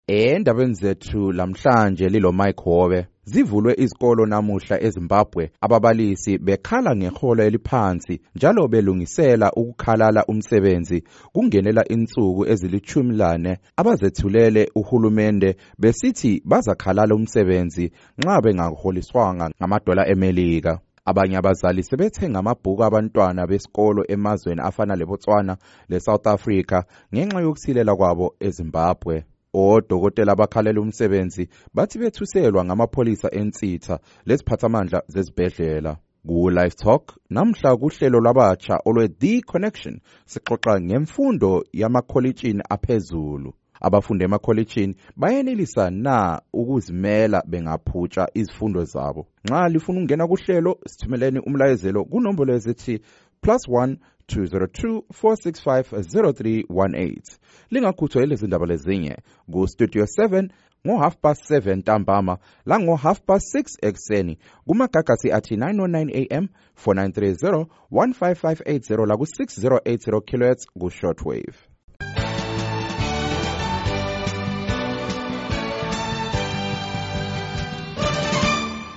Endabeni zethu lamhlanje lilo Mike Hobe. Zivulwe izikolo namuhla eZimbabwe, ababalisi bekhala ngeholo eliphansi njalo belungisela ukukhalala umsebenzi kungenela insuku ezili-14 abazethulele uhulumende besithi bazakhalala umsebenzi nxa bengaholiswanga ngamadola eMelika. Abanye abazali sebethenga amabhuku abantwana besikolo emazweni afana leBotswana leSouth Africa ngenxa yokusilela kwabo eZimbabwe. Odokotela abakhalela umsebenzi bathi bethuselwa ngamapholisa ensitha leziphathamandla zezibhedlela. Ku-Live Talk namhla kuhlelo lwabatsha olwe-The Connection sixoxa ngemfundo yamakholitshini aphezulu. Abafundi emakholitshini bayenelisa na ukuzimela bengaphutsha izifundo zabo? Nxa lifuna ukungena kuhlelo, sithumeleni umlayezelo kunombolo ezithi +1 202 465 0318. Lingakhuthwa lezi ndaba lezinye ku-Studio 7 ngo-7:30 ntambama la ngo-6:30 ekuseni kumagagasi athi 909 AM 4930 15580 la ku-6080 kHz ku-shortwave.